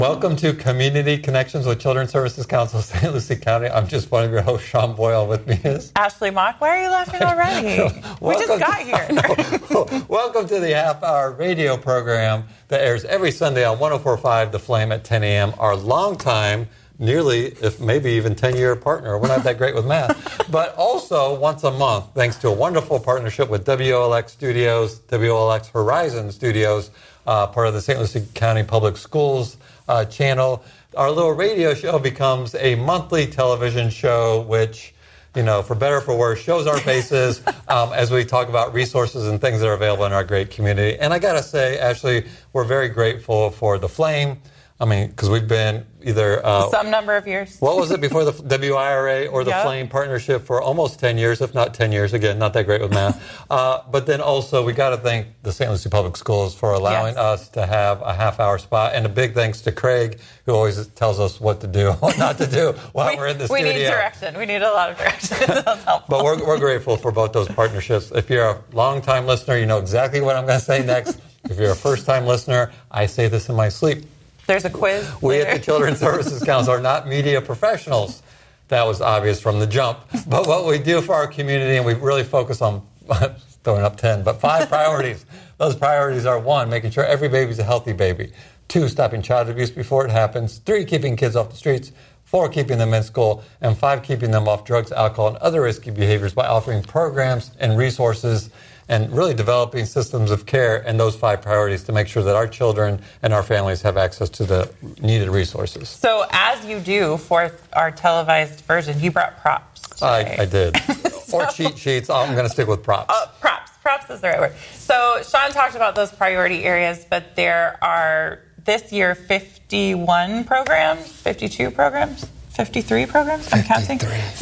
Welcome to Community Connections with Children's Services Council of St. Lucie County. I'm just one of your hosts, Sean Boyle. With me is Ashley Mock. Why are you laughing already? We just got here. Welcome to the half-hour radio program that airs every Sunday on 104.5 The Flame at 10 a.m. Our longtime, nearly, if maybe even 10-year partner. We're not that great with math. But also once a month, thanks to a wonderful partnership with WOLX Studios, WOLX Horizon Studios, part of the St. Lucie County Public Schools channel. Our little radio show becomes a monthly television show, which, you know, for better or for worse, shows our faces as we talk about resources and things that are available in our great community. And I got to say, Ashley, we're very grateful for The Flame. I mean, because we've been either... some number of years. What was it before the WIRA or the Flame partnership for almost 10 years, if not 10 years. Again, not that great with math. But then also, we got to thank the St. Lucie Public Schools for allowing us to have a half-hour spot. And a big thanks to Craig, who always tells us what to do, what not to do while we're in the studio. We need direction. We need a lot of direction. That's helpful. But we're grateful for both those partnerships. If you're a long-time listener, you know exactly what I'm going to say next. If you're a first-time listener, I say this in my sleep. There's a quiz. We at the Children's Services Council are not media professionals. That was obvious from the jump. But what we do for our community, and we really focus on throwing up 10, but 5 priorities. Those priorities are 1, making sure every baby's a healthy baby. 2, stopping child abuse before it happens. 3, keeping kids off the streets. 4, keeping them in school. And 5, keeping them off drugs, alcohol, and other risky behaviors by offering programs and resources and really developing systems of care and those 5 priorities to make sure that our children and our families have access to the needed resources. So as you do for our televised version, you brought props today. I did. Or cheat sheets. I'm going to stick with props. Props. Props is the right word. So Sean talked about those priority areas, but there are this year 51 programs, 52 programs. 53 programs? I'm counting.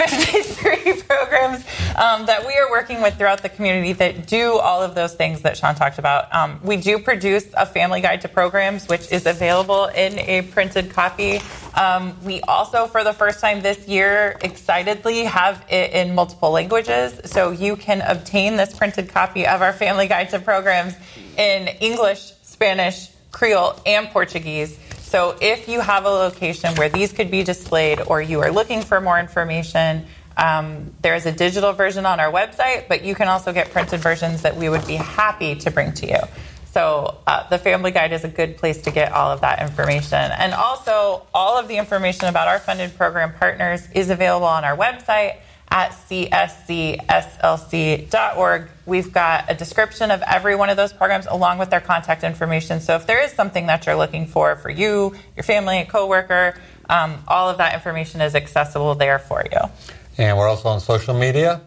53 programs that we are working with throughout the community that do all of those things that Sean talked about. We do produce a family guide to programs, which is available in a printed copy. We also, for the first time this year, excitedly have it in multiple languages. So you can obtain this printed copy of our family guide to programs in English, Spanish, Creole, and Portuguese. So if you have a location where these could be displayed or you are looking for more information, there is a digital version on our website, but you can also get printed versions that we would be happy to bring to you. So the Family Guide is a good place to get all of that information. And also, all of the information about our funded program partners is available on our website at cscslc.org. We've got a description of every one of those programs along with their contact information. So if there is something that you're looking for you, your family, a coworker, all of that information is accessible there for you. And we're also on social media.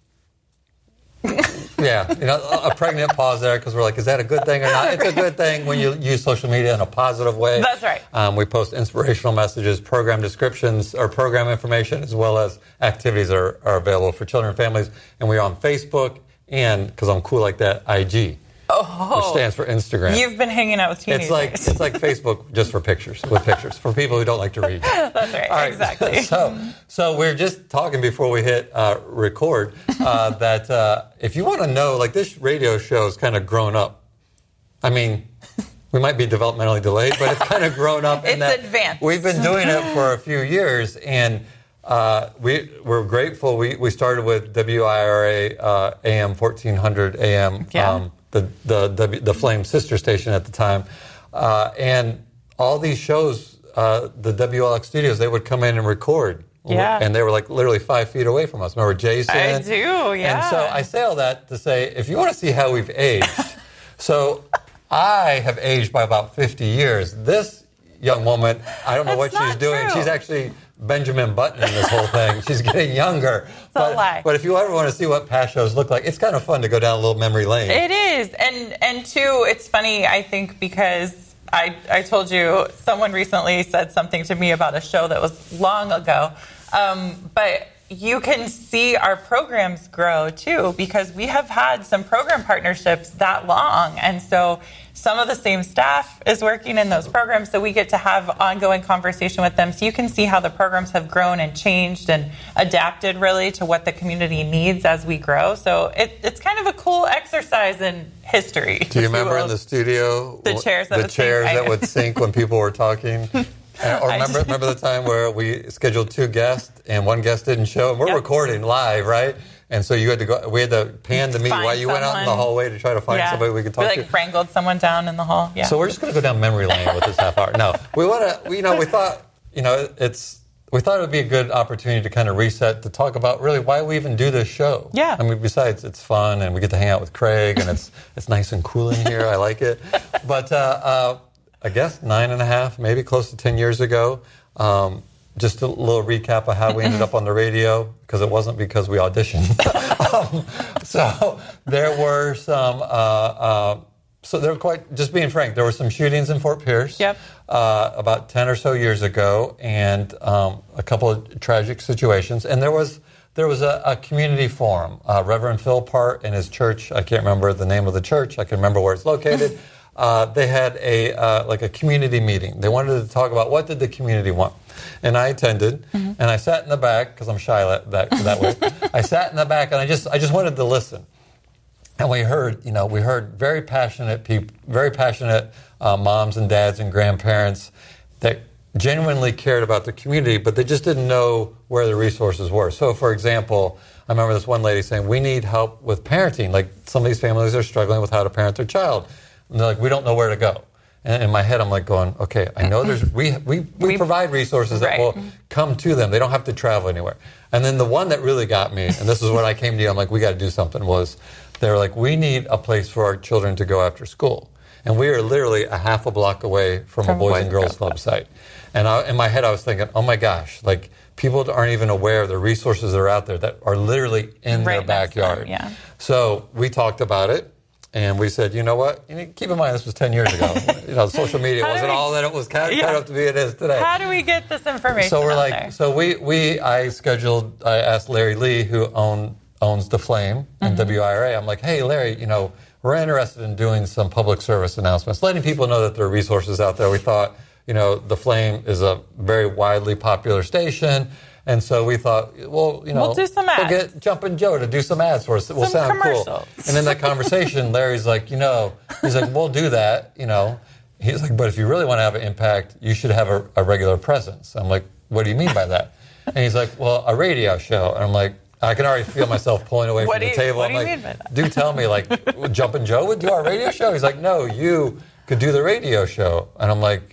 Yeah, you know, a pregnant pause there because we're like, is that a good thing or not? It's a good thing when you use social media in a positive way. That's right. We post inspirational messages, program descriptions, or program information, as well as activities that are available for children and families. And we're on Facebook and, because I'm cool like that, IG. Which stands for Instagram. You've been hanging out with teenagers. It's like Facebook just for pictures, for people who don't like to read. That's right. All right, exactly. So we're just talking before we hit record that if you want to know, like, this radio show has kind of grown up. I mean, we might be developmentally delayed, but it's kind of grown up. It's advanced. We've been doing it for a few years, and we're grateful. We started with WIRA AM 1400 AM. Yeah. The Flame sister station at the time. And all these shows, the WLX studios, they would come in and record. Yeah. And they were like literally 5 feet away from us. Remember Jason? I do, yeah. And so I say all that to say, if you want to see how we've aged, so I have aged by about 50 years. This young woman, I don't know what she's doing. True. She's actually Benjamin Buttoning this whole thing. She's getting younger. It's a lie. But if you ever want to see what past shows look like, it's kind of fun to go down a little memory lane. It is. And too, it's funny, I think, because I told you someone recently said something to me about a show that was long ago. But you can see our programs grow, too, because we have had some program partnerships that long. And so some of the same staff is working in those programs, so we get to have ongoing conversation with them. So you can see how the programs have grown and changed and adapted really to what the community needs as we grow. So it's kind of a cool exercise in history. Do you remember in the studio the chairs that would sink when people were talking? Or remember the time where we scheduled 2 guests and one guest didn't show? And we're recording live, right? And so you had to go. We had to pan to meet while you went out in the hallway to try to find somebody we could talk to. We wrangled someone down in the hall. Yeah. So we're just going to go down memory lane with this half hour. No, we want to. We thought we thought it would be a good opportunity to kind of reset, to talk about really why we even do this show. Yeah. I mean, besides it's fun and we get to hang out with Craig and it's nice and cool in here. I like it. But I guess 9.5, maybe close to 10 years ago. Just a little recap of how we ended up on the radio, because it wasn't because we auditioned. So there were some, just being frank, there were some shootings in Fort Pierce about 10 or so years ago, and a couple of tragic situations. And there was a community forum. Reverend Phil Part and his church, I can't remember the name of the church, I can remember where it's located. They had a community meeting. They wanted to talk about what did the community want. And I attended, and I sat in the back, because I'm shy that way. I sat in the back, and I just wanted to listen. And we heard very passionate people, very passionate moms and dads and grandparents that genuinely cared about the community, but they just didn't know where the resources were. So, for example, I remember this one lady saying, we need help with parenting. Like, some of these families are struggling with how to parent their child. And they're like, we don't know where to go. And in my head, I'm like going, okay, I know we provide resources that will come to them. They don't have to travel anywhere. And then the one that really got me, and this is when I came to you, I'm like, we got to do something, was they were like, we need a place for our children to go after school. And we are literally a half a block away from a Boys and Girls Club site. And in my head, I was thinking, oh my gosh, like, people aren't even aware of the resources that are out there that are literally in their backyard. Yeah. So we talked about it. And we said, you know what? Keep in mind, this was 10 years ago. Social media wasn't all that it was cut up to be it is today. How do we get this information So we're out like, there? so I asked Larry Lee, who owns The Flame and WIRA. I'm like, hey, Larry, we're interested in doing some public service announcements, letting people know that there are resources out there. We thought, The Flame is a very widely popular station. And so we thought, well, we'll do some ads. We'll get Jumpin' Joe to do some ads for us. We'll sound cool. And in that conversation, Larry's like, he's like, we'll do that, He's like, but if you really want to have an impact, you should have a regular presence. I'm like, what do you mean by that? And he's like, well, a radio show. And I'm like, I can already feel myself pulling away from the table. What do you mean by that? Do tell me, like, Jumpin' Joe would do our radio show? He's like, no, you could do the radio show. And I'm like,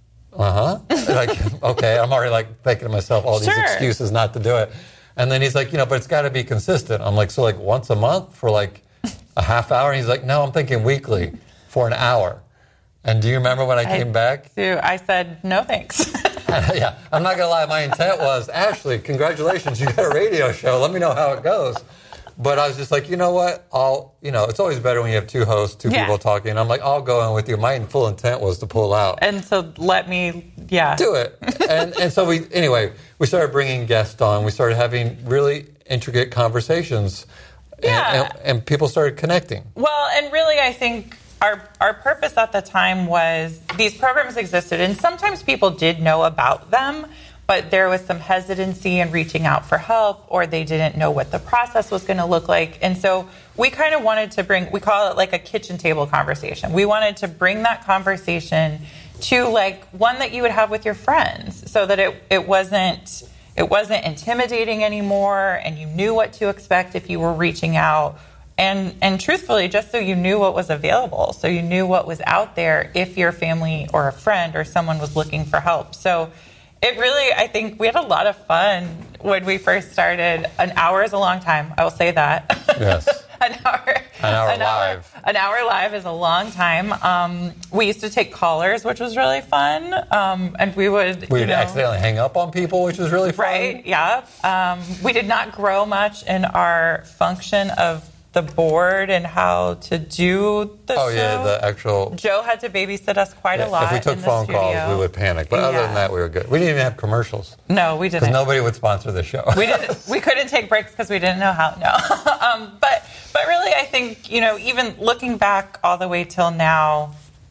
like, okay, I'm already like thinking to myself all these excuses not to do it. And then he's like, but it's got to be consistent. I'm like, so like once a month for like a half hour? And he's like, no, I'm thinking weekly for an hour. And do you remember when I came back? I said, no thanks. Yeah, I'm not going to lie. My intent was, Ashley, congratulations, you got a radio show. Let me know how it goes. But I was just like, you know what? It's always better when you have 2 hosts, 2 people talking. And I'm like, I'll go in with you. My full intent was to pull out. And so let me, do it. And so we started bringing guests on. We started having really intricate conversations. And people started connecting. Well, and really, I think our purpose at the time was these programs existed. And sometimes people did know about them, but there was some hesitancy in reaching out for help, or they didn't know what the process was going to look like. And so we kind of wanted to we call it like a kitchen table conversation. We wanted to bring that conversation to like one that you would have with your friends, so that it wasn't intimidating anymore, and you knew what to expect if you were reaching out. And truthfully, just so you knew what was available, so you knew what was out there if your family or a friend or someone was looking for help. So it really, I think we had a lot of fun when we first started. An hour is a long time. I will say that. Yes. An hour live. An hour live is a long time. We used to take callers, which was really fun. And we would accidentally hang up on people, which was really fun. Right, yeah. We did not grow much in our function of the board and how to do the show. Oh, yeah, the actual... Joe had to babysit us quite a lot. If we took phone calls, we would panic. But other than that, we were good. We didn't even have commercials. No, we didn't. Because nobody would sponsor the show. We couldn't take breaks because we didn't know how. No. But really, I think, even looking back all the way till now,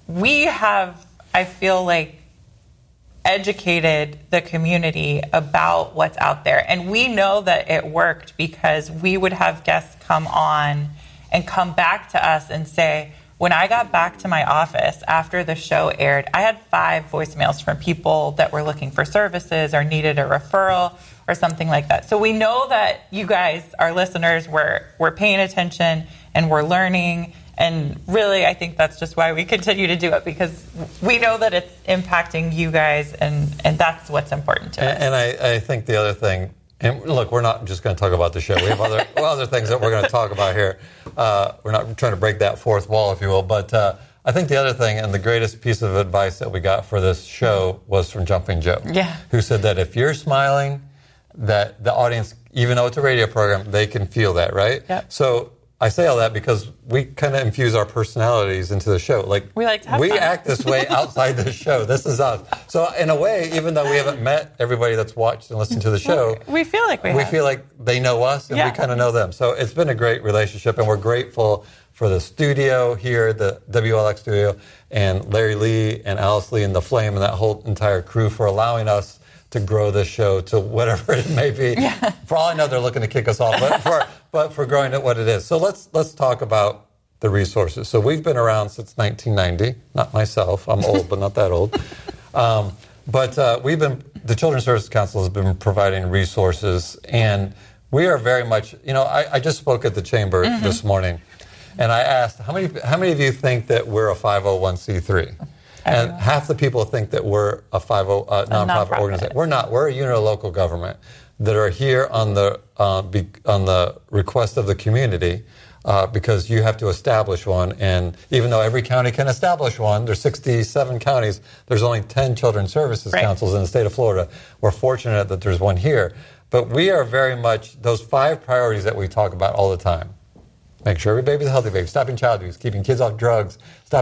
we have, I feel like, educated the community about what's out there. And we know that it worked because we would have guests come on and come back to us and say, when I got back to my office after the show aired, I had 5 voicemails from people that were looking for services or needed a referral or something like that. So we know that you guys, our listeners, were paying attention and we're learning. And really, I think that's just why we continue to do it, because we know that it's impacting you guys, and that's what's important to us. And I think the other thing, and look, we're not just going to talk about the show. We have other things that we're going to talk about here. We're not trying to break that fourth wall, if you will. But I think the other thing, and the greatest piece of advice that we got for this show was from Jumping Joe, who said that if you're smiling, that the audience, even though it's a radio program, they can feel that, right? Yep. So I say all that because we kind of infuse our personalities into the show. Like we like to have fun. Act this way outside the show. This is us. So in a way, even though we haven't met everybody that's watched and listened to the show, we feel like we feel like they know us and we kind of know them. So it's been a great relationship, and we're grateful for the studio here, the WLX studio, and Larry Lee and Alice Lee and The Flame and that whole entire crew for allowing us to grow this show to whatever it may be. For all I know, they're looking to kick us off, but for growing it what it is. So let's talk about the resources. So we've been around since 1990. Not myself. I'm old, but not that old. But we've been, the Children's Services Council has been providing resources, and we are very much, I just spoke at the chamber this morning, and I asked, how many of you think that we're a 501c3? And half the people think that we're a nonprofit organization. We're not. We're a unit of local government that are here on the request of the community, because you have to establish one. And even though every county can establish one, there's 67 counties. There's only 10 children's services councils in the state of Florida. We're fortunate that there's one here. But we are very much those 5 priorities that we talk about all the time. Make sure every baby's a healthy baby. Stopping child abuse. Keeping kids off drugs.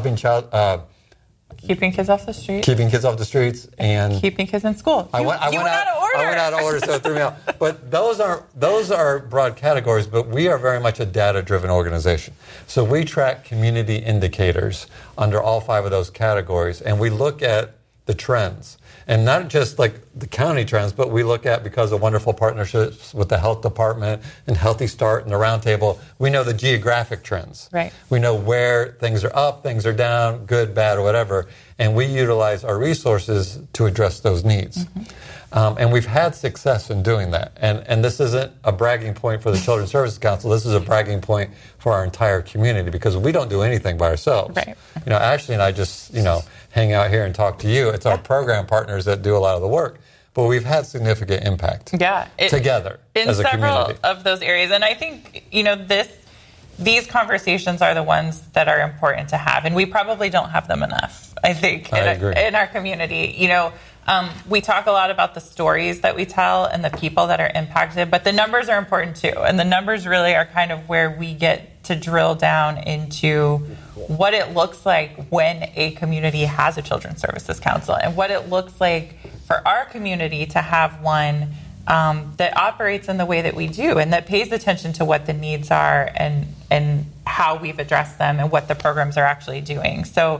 Keeping kids off the streets. Keeping kids off the streets and keeping kids in school. I went out of order. I went out of order, so it threw me out. But those are broad categories, but we are very much a data-driven organization. So we track community indicators under all 5 of those categories, and we look at the trends. And not just like the county trends, but we look at, because of wonderful partnerships with the health department and Healthy Start and the Roundtable, we know the geographic trends. Right. We know where things are up, things are down, good, bad, or whatever. And we utilize our resources to address those needs. And we've had success in doing that. And this isn't a bragging point for the Children's Services Council. This is a bragging point for our entire community, because we don't do anything by ourselves. Right. Ashley and I just, hang out here and talk to you. It's our program partners that do a lot of the work. But we've had significant impact together as a community. In several of those areas. And I think, these conversations are the ones that are important to have. And we probably don't have them enough, I think, in our community. We talk a lot about the stories that we tell and the people that are impacted, but the numbers are important too. And the numbers really are kind of where we get to drill down into what it looks like when a community has a Children's Services Council, and what it looks like for our community to have one that operates in the way that we do, and that pays attention to what the needs are and how we've addressed them and what the programs are actually doing. So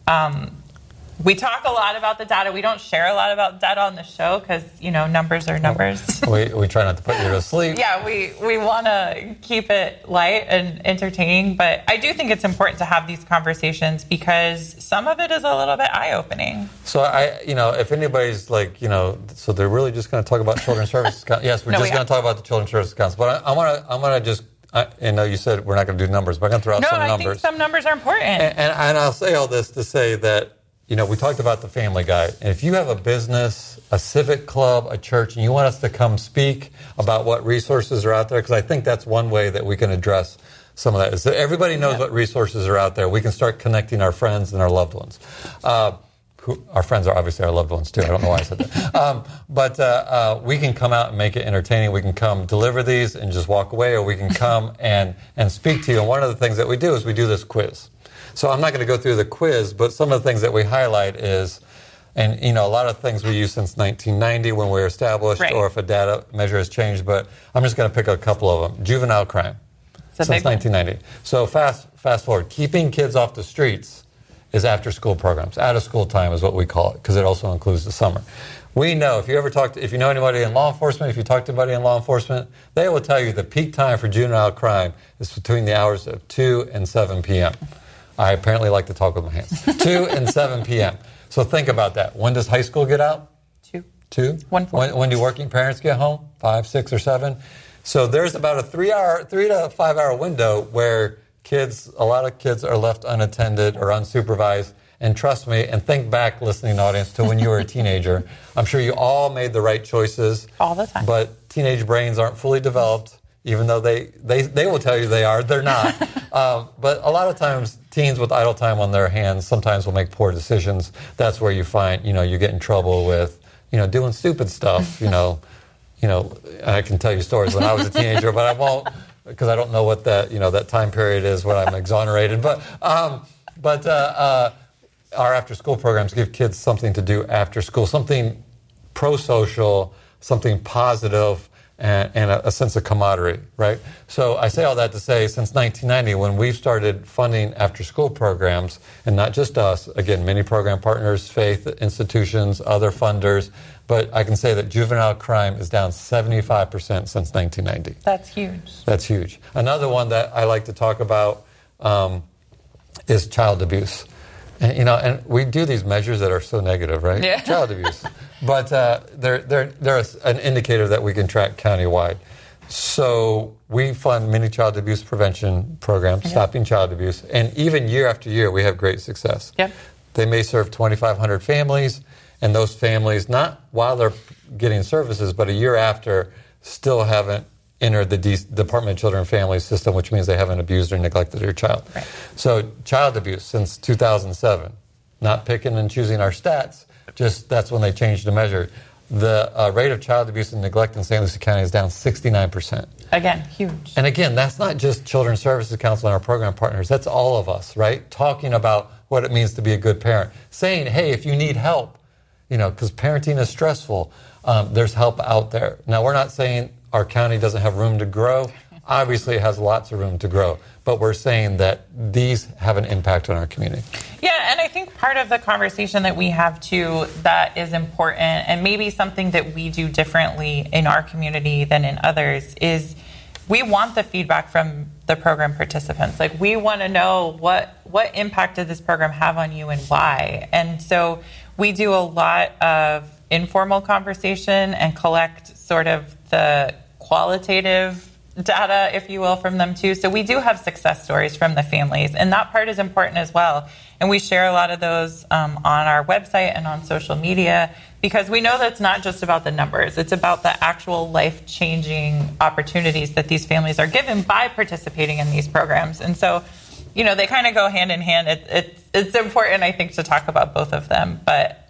we talk a lot about the data. We don't share a lot about data on the show because, numbers are numbers. We try not to put you to sleep. Yeah, we want to keep it light and entertaining. But I do think it's important to have these conversations because some of it is a little bit eye-opening. So, if anybody's like, so they're really just going to talk about Children's Services Council. Yes, we're just going to talk about the Children's Services Council. But I'm going to just... I know you said we're not going to do numbers, but I'm going to throw out some numbers. No, I think some numbers are important. And I'll say all this to say that, we talked about the Family Guide. And if you have a business, a civic club, a church, and you want us to come speak about what resources are out there, because I think that's one way that we can address some of that, is that everybody knows what resources are out there. We can start connecting our friends and our loved ones. Our friends are obviously our loved ones, too. I don't know why I said that. But we can come out and make it entertaining. We can come deliver these and just walk away, or we can come and speak to you. And one of the things that we do is we do this quiz. So I'm not going to go through the quiz, but some of the things that we highlight is, and a lot of things we use since 1990 when we were established, or if a data measure has changed, but I'm just going to pick a couple of them. Juvenile crime since 1990. So fast forward, keeping kids off the streets is after-school programs. Out-of-school time is what we call it, because it also includes the summer. We know, if you know anybody in law enforcement, if you talk to anybody in law enforcement, they will tell you the peak time for juvenile crime is between the hours of 2 and 7 p.m. I apparently like to talk with my hands. 2 and 7 p.m. So think about that. When does high school get out? 2? 1:40. When do working parents get home? 5, 6, or 7? So there's about a 3 to 5 hour window where a lot of kids are left unattended or unsupervised. And trust me, and think back, listening audience, to when you were a teenager. I'm sure you all made the right choices. All the time. But teenage brains aren't fully developed, even though they will tell you they are. They're not. But a lot of times, teens with idle time on their hands sometimes will make poor decisions. That's where you find, you get in trouble with, doing stupid stuff. I can tell you stories when I was a teenager, but I won't, because I don't know what that time period is when I'm exonerated. But our after-school programs give kids something to do after school, something pro-social, something positive, and a sense of camaraderie, right? So I say all that to say, since 1990, when we've started funding after-school programs, and not just us, again, many program partners, faith institutions, other funders, but I can say that juvenile crime is down 75% since 1990. That's huge. That's huge. Another one that I like to talk about is child abuse. And we do these measures that are so negative, right? Yeah. Child abuse. But they're an indicator that we can track countywide. So we fund many child abuse prevention programs, stopping child abuse. And even year after year, we have great success. Yep. They may serve 2,500 families, and those families, not while they're getting services, but a year after, still haven't entered the Department of Children and Families system, which means they haven't abused or neglected their child. Right. So child abuse since 2007, not picking and choosing our stats, just that's when they changed the measure. The rate of child abuse and neglect in St. Lucie County is down 69%. Again, huge. And again, that's not just Children's Services Council and our program partners. That's all of us, right? Talking about what it means to be a good parent. Saying, hey, if you need help, because parenting is stressful, there's help out there. Now, we're not saying our county doesn't have room to grow. Obviously, it has lots of room to grow. But we're saying that these have an impact on our community. Yeah, and I think part of the conversation that we have, too, that is important, and maybe something that we do differently in our community than in others, is we want the feedback from the program participants. Like, we want to know what impact did this program have on you and why. And so we do a lot of informal conversation and collect sort of the qualitative data, if you will, from them too. So we do have success stories from the families, and that part is important as well. And we share a lot of those on our website and on social media, because we know that it's not just about the numbers. It's about the actual life-changing opportunities that these families are given by participating in these programs. And so, they kind of go hand in hand. It's important, I think, to talk about both of them. But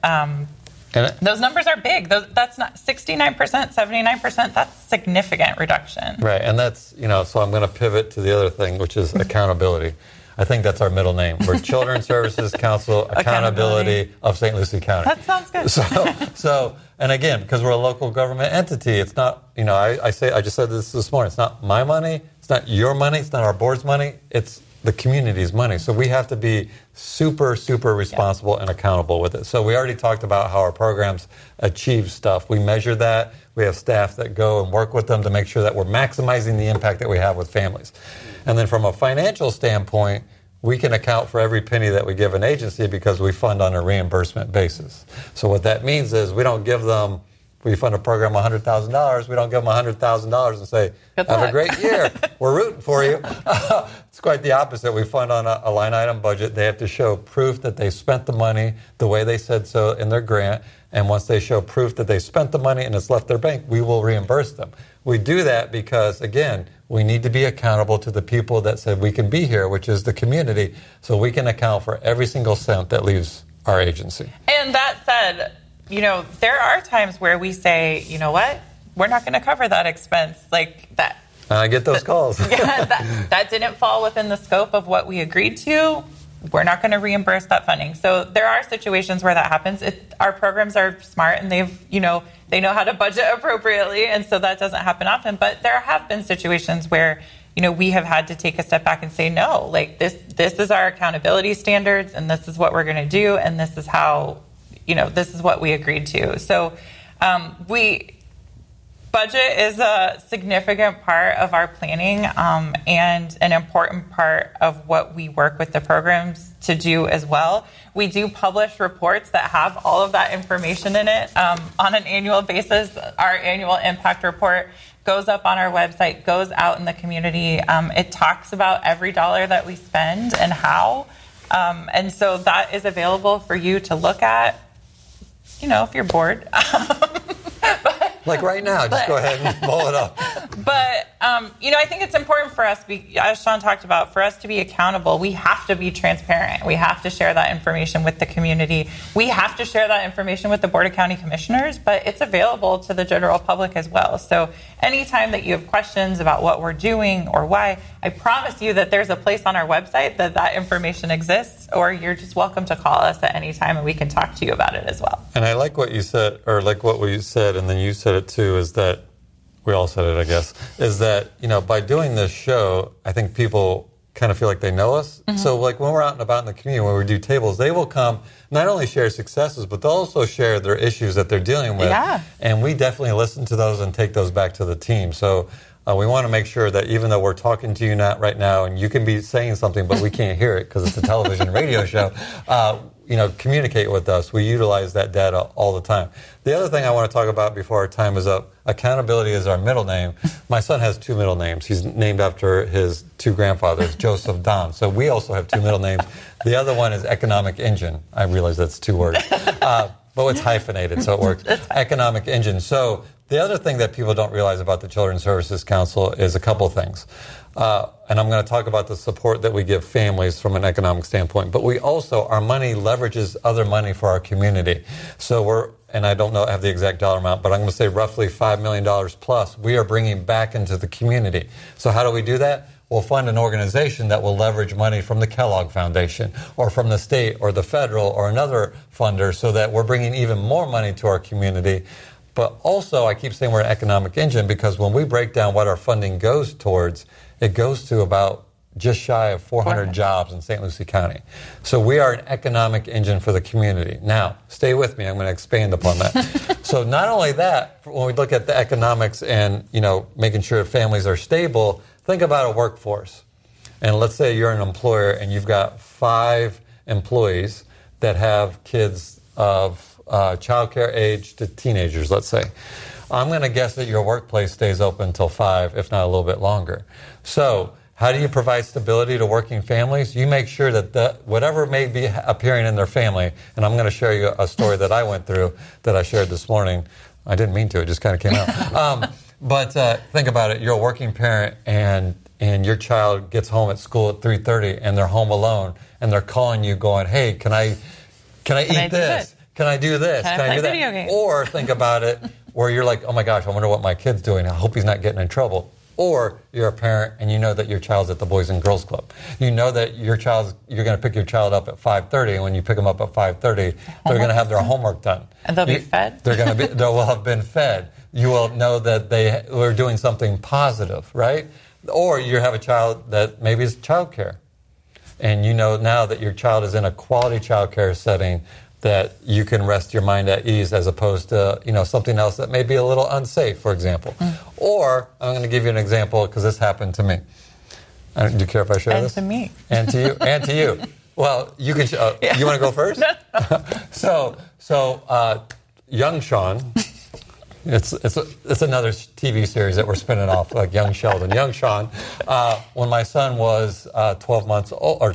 those numbers are big. That's not 69%, 79%. That's significant reduction. Right, and that's, so I'm going to pivot to the other thing, which is accountability. I think that's our middle name. We're Children's Services Council Accountability of St. Lucie County. That sounds good. So, and again, because we're a local government entity, it's not, I just said this morning, it's not my money, it's not your money, it's not our board's money, it's the community's money. So we have to be super, super responsible and accountable with it. So we already talked about how our programs achieve stuff. We measure that. We have staff that go and work with them to make sure that we're maximizing the impact that we have with families. And then from a financial standpoint, we can account for every penny that we give an agency because we fund on a reimbursement basis. So what that means is we don't give them, we fund a program $100,000, we don't give them $100,000 and say, have a great year, we're rooting for you. It's quite the opposite. We fund on a line item budget. They have to show proof that they spent the money the way they said so in their grant. And once they show proof that they spent the money and it's left their bank, we will reimburse them. We do that because, again, we need to be accountable to the people that said we can be here, which is the community, so we can account for every single cent that leaves our agency. And that said, there are times where we say, you know what, we're not going to cover that expense like that. I get those calls. Yeah, that didn't fall within the scope of what we agreed to. We're not going to reimburse that funding. So there are situations where that happens. Our programs are smart and they know how to budget appropriately, and so that doesn't happen often. But there have been situations where, we have had to take a step back and say, no, like this is our accountability standards, and this is what we're going to do, and this is how, this is what we agreed to. So budget is a significant part of our planning and an important part of what we work with the programs to do as well. We do publish reports that have all of that information in it on an annual basis. Our annual impact report goes up on our website, goes out in the community. It talks about every dollar that we spend and how. And so that is available for you to look at, if you're bored. Like right now, just go ahead and pull it up. But, I think it's important for us, as Sean talked about, for us to be accountable. We have to be transparent. We have to share that information with the community. We have to share that information with the Board of County Commissioners, but it's available to the general public as well. So anytime that you have questions about what we're doing or why, I promise you that there's a place on our website that information exists, or you're just welcome to call us at any time and we can talk to you about it as well. And I like what you said, or like what we said, and then you said it too, is that we all said it, I guess, is that, by doing this show, I think people kind of feel like they know us. Mm-hmm. So like when we're out and about in the community, when we do tables, they will come, not only share successes, but they'll also share their issues that they're dealing with. Yeah. And we definitely listen to those and take those back to the team. So we want to make sure that even though we're talking to you right now, and you can be saying something, but we can't hear it because it's a television radio show, communicate with us. We utilize that data all the time. The other thing I want to talk about before our time is up, accountability is our middle name. My son has two middle names. He's named after his two grandfathers, Joseph Don. So we also have two middle names. The other one is Economic Engine. I realize that's two words. But it's hyphenated, so it works. Economic Engine. So the other thing that people don't realize about the Children's Services Council is a couple things. And I'm going to talk about the support that we give families from an economic standpoint. But we also, our money leverages other money for our community. So and I don't have the exact dollar amount, but I'm going to say roughly $5 million plus we are bringing back into the community. So how do we do that? We'll fund an organization that will leverage money from the Kellogg Foundation or from the state or the federal or another funder so that we're bringing even more money to our community. But also, I keep saying we're an economic engine because when we break down what our funding goes towards, it goes to about just shy of 400 jobs in St. Lucie County. So we are an economic engine for the community. Now, stay with me. I'm going to expand upon that. So not only that, when we look at the economics and, making sure families are stable, think about a workforce. And let's say you're an employer and you've got 5 employees that have kids of childcare age to teenagers, let's say. I'm going to guess that your workplace stays open until 5, if not a little bit longer. So how do you provide stability to working families? You make sure that whatever may be appearing in their family, and I'm going to share you a story that I went through that I shared this morning. I didn't mean to. It just kind of came out. But think about it. You're a working parent, and your child gets home at school at 3:30, and they're home alone, and they're calling you going, hey, can I eat this? Can I do this? Can I do that? Video games? Or think about it where you're like, oh my gosh, I wonder what my kid's doing. I hope he's not getting in trouble. Or you're a parent and you know that your child's at the Boys and Girls Club. You know that you're going to pick your child up at 5:30, and when you pick them up at 5:30, they're going to have their homework done. And they'll be fed? They will have been fed. You will know that they were doing something positive, right? Or you have a child that maybe is child care. And you know now that your child is in a quality child care setting that you can rest your mind at ease as opposed to, something else that may be a little unsafe, for example. Or, I'm going to give you an example because this happened to me. Do you care if I share this? And to me. And to you. And to you. Well, you can. You want to go first? No. So, Young Sean. It's another TV series that we're spinning off, like Young Sheldon. Young Sean. When my son was 12 months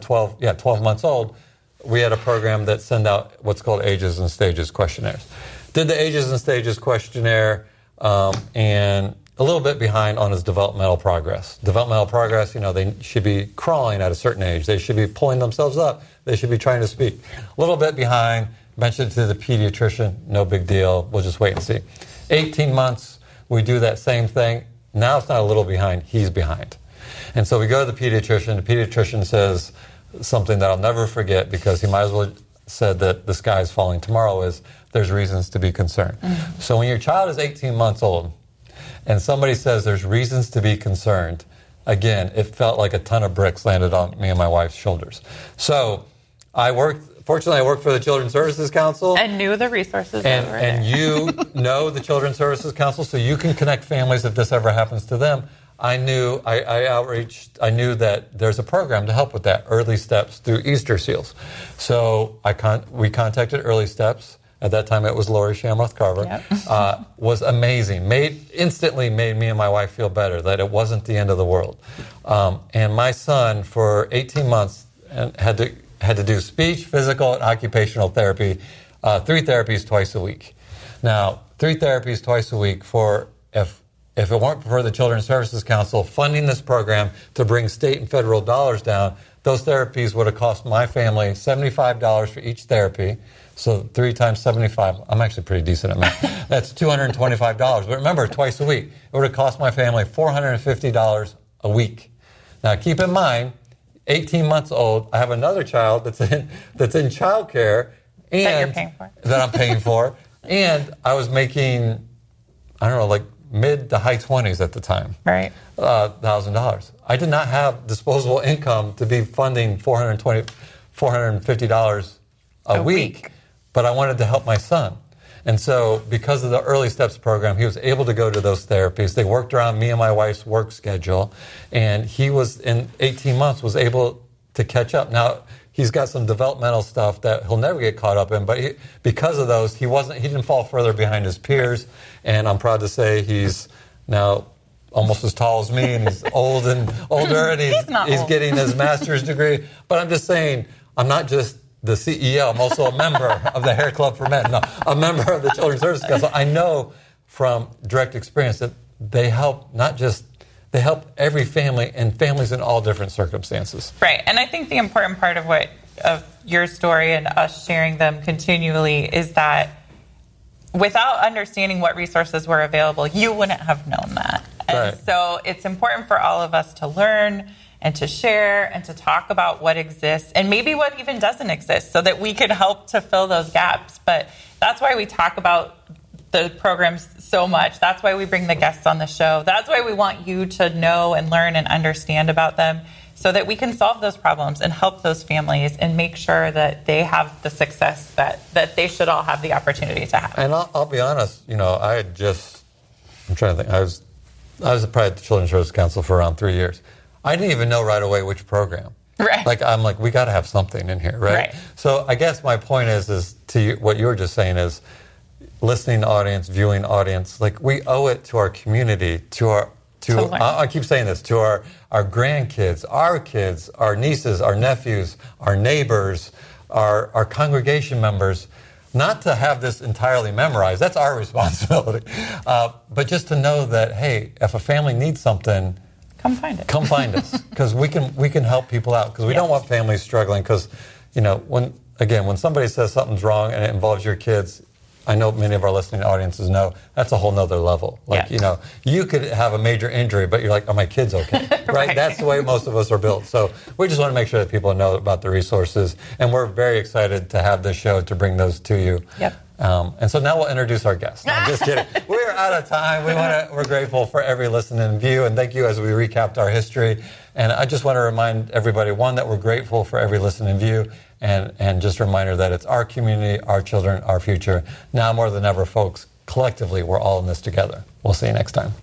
old, we had a program that sent out what's called Ages and Stages questionnaires. Did the Ages and Stages questionnaire and a little bit behind on his developmental progress. Developmental progress, they should be crawling at a certain age. They should be pulling themselves up. They should be trying to speak. A little bit behind. Mentioned to the pediatrician, no big deal. We'll just wait and see. 18 months, we do that same thing. Now it's not a little behind. He's behind. And so we go to the pediatrician. The pediatrician says something that I'll never forget because he might as well said that the sky is falling tomorrow is there's reasons to be concerned. Mm-hmm. So when your child is 18 months old and somebody says there's reasons to be concerned, again, it felt like a ton of bricks landed on me and my wife's shoulders. So fortunately, I worked for the Children's Services Council. And knew the resources that were there. And you know the Children's Services Council, so you can connect families if this ever happens to them. I knew that there's a program to help with that, Early Steps through Easter Seals. So we contacted Early Steps. At that time, it was Lori Shamroth Carver. Yep. Was amazing. Instantly made me and my wife feel better, that it wasn't the end of the world. And my son, for 18 months, had to do speech, physical, and occupational therapy, 3 therapies twice a week. Now, 3 therapies twice a week if it weren't for the Children's Services Council funding this program to bring state and federal dollars down, those therapies would have cost my family $75 for each therapy. So 3 times 75, I'm actually pretty decent at math. That's $225. But remember, twice a week. It would have cost my family $450 a week. Now, keep in mind, 18 months old, I have another child that's in child care. And that you're paying for. That I'm paying for. And I was making, I don't know, like mid to high 20s at the time. Right. $1,000. I did not have disposable income to be funding $450 a week. But I wanted to help my son. And so because of the Early Steps program, he was able to go to those therapies. They worked around me and my wife's work schedule. And he was, in 18 months, was able to catch up. Now, he's got some developmental stuff that he'll never get caught up in. But because of those, he didn't fall further behind his peers. And I'm proud to say he's now almost as tall as me. And he's older, and he's getting his master's degree. But I'm just saying, I'm not just the CEO, I'm also a member of the Hair Club for Men. No, a member of the Children's Services Council. I know from direct experience that they help every family and families in all different circumstances. Right, and I think the important part of your story and us sharing them continually is that without understanding what resources were available, you wouldn't have known that. And so it's important for all of us to learn and to share and to talk about what exists and maybe what even doesn't exist so that we could help to fill those gaps. But that's why we talk about the programs so much. That's why we bring the guests on the show. That's why we want you to know and learn and understand about them so that we can solve those problems and help those families and make sure that they have the success that they should all have the opportunity to have. And I'll be honest, I'm trying to think. I was probably at the Children's Services Council for around 3 years. I didn't even know right away which program. Right. I'm like, we got to have something in here, right? So I guess my point is to you, what you were just saying is, listening audience, viewing audience, like we owe it to our community, I keep saying this, to our grandkids, our kids, our nieces, our nephews, our neighbors, our congregation members, not to have this entirely memorized. That's our responsibility. But just to know that, hey, if a family needs something, come find it. Come find us, because we can help people out, because we don't want families struggling. Because when somebody says something's wrong and it involves your kids, I know many of our listening audiences know that's a whole nother level. You could have a major injury, but you're like, are my kids okay? Right? That's the way most of us are built. So we just want to make sure that people know about the resources, and we're very excited to have this show to bring those to you. Yep. And so now we'll introduce our guests. No, I'm just kidding. We're out of time. We're grateful for every listen and view, and thank you as we recapped our history. And I just want to remind everybody, one, that we're grateful for every listen and view, and just a reminder that it's our community, our children, our future. Now more than ever, folks, collectively, we're all in this together. We'll see you next time.